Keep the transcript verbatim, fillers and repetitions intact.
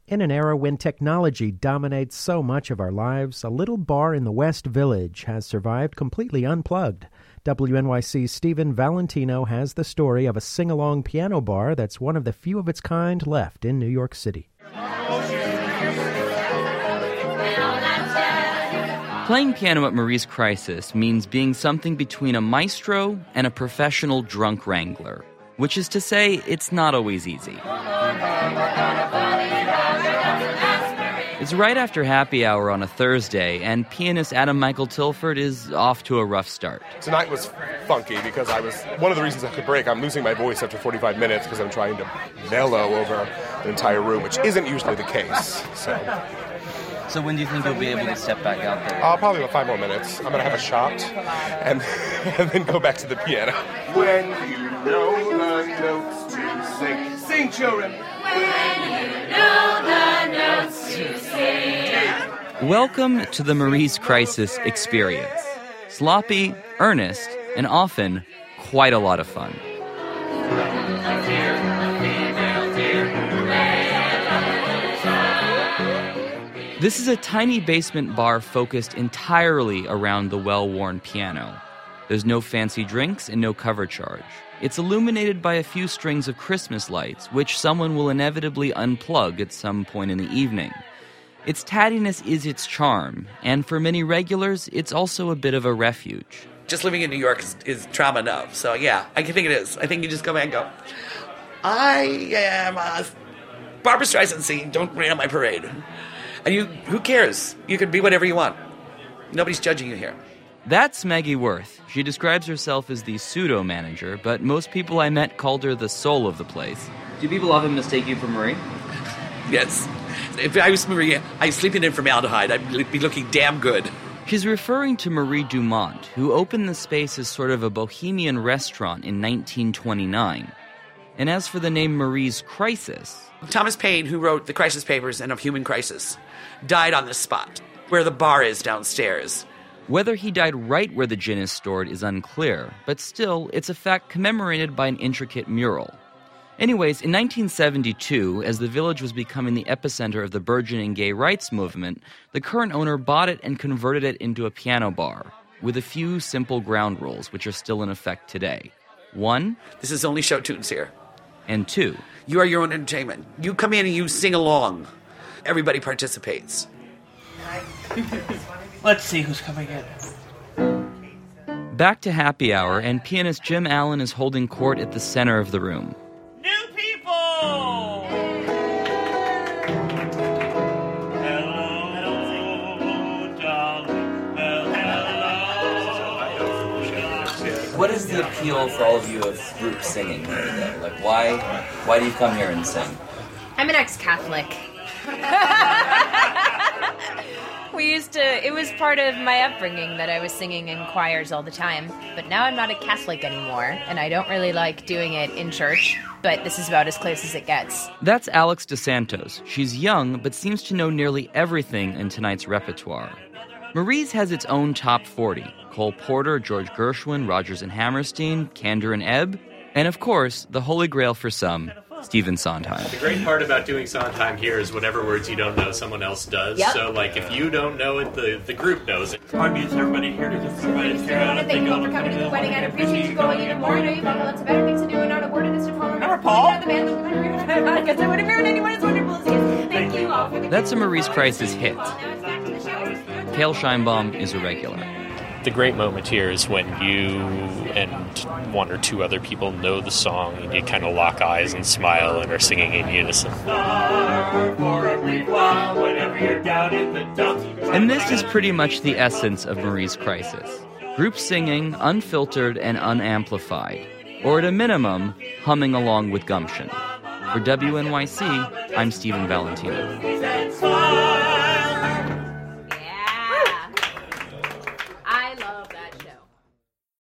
In an era when technology dominates so much of our lives, a little bar in the West Village has survived completely unplugged. W N Y C's Stephen Valentino has the story of a sing-along piano bar that's one of the few of its kind left in New York City. Playing piano at Marie's Crisis means being something between a maestro and a professional drunk wrangler, which is to say, it's not always easy. It's right after happy hour on a Thursday, and pianist Adam Michael Tilford is off to a rough start. Tonight was funky because I was, one of the reasons I could break, I'm losing my voice after forty-five minutes because I'm trying to mellow over the entire room, which isn't usually the case. So, so when do you think you'll be able to step back out there? Uh, probably about five more minutes. I'm going to have a shot and, and then go back to the piano. When you know the notes to sing, sing, children. When you know the notes to sing. Welcome to the Marie's Crisis experience. Sloppy, earnest, and often quite a lot of fun. This is a tiny basement bar focused entirely around the well-worn piano. There's no fancy drinks and no cover charge. It's illuminated by a few strings of Christmas lights, which someone will inevitably unplug at some point in the evening. Its tattiness is its charm, and for many regulars, it's also a bit of a refuge. Just living in New York is, is trauma enough, so yeah, I think it is. I think you just go back and go, I am a Barbra Streisand singing Don't Rain on My Parade. And you, who cares? You can be whatever you want. Nobody's judging you here. That's Maggie Worth. She describes herself as the pseudo-manager, but most people I met called her the soul of the place. Do people often mistake you for Marie? Yes. If I was Marie, I was sleeping in formaldehyde. I'd be looking damn good. She's referring to Marie Dumont, who opened the space as sort of a bohemian restaurant in nineteen twenty-nine. And as for the name Marie's Crisis... Thomas Paine, who wrote The Crisis Papers and Of Human Crisis, died on this spot, where the bar is downstairs. Whether he died right where the gin is stored is unclear, but still, it's a fact commemorated by an intricate mural. Anyways, in nineteen seventy-two, as the village was becoming the epicenter of the burgeoning gay rights movement, the current owner bought it and converted it into a piano bar, with a few simple ground rules, which are still in effect today. One, this is only show tunes here. And two, you are your own entertainment. You come in and you sing along. Everybody participates. Let's see who's coming in. Back to happy hour, and pianist Jim Allen is holding court at the center of the room. New people! Hello, darling. Hello. What is the appeal for all of you of group singing here, though? Like, why, why do you come here and sing? I'm an ex-Catholic. We used to, it was part of my upbringing that I was singing in choirs all the time, but now I'm not a Catholic anymore, and I don't really like doing it in church, but this is about as close as it gets. That's Alex DeSantos. She's young, but seems to know nearly everything in tonight's repertoire. Marie's has its own top forty. Cole Porter, George Gershwin, Rodgers and Hammerstein, Kander and Ebb, and of course, the holy grail for some, Stephen Sondheim. The great part about doing Sondheim here is whatever words you don't know, someone else does. Yep. So, like, if you don't know it, the, the group knows it. Our music, everybody here to just everybody Thank you all for coming to the wedding. I appreciate you going even more. I know you've got lots of better things to do and not a word of this to Paul. Remember Paul? The man I guess I would have married anyone as wonderful as he is. Thank you all for the That's a Marie's Crisis hit. Cale Scheinbaum is a regular. The great moment here is when you and one or two other people know the song and you kind of lock eyes and smile and are singing in unison. And this is pretty much the essence of Marie's Crisis. Group singing, unfiltered and unamplified, or at a minimum, humming along with gumption. For W N Y C, I'm Stephen Valentino.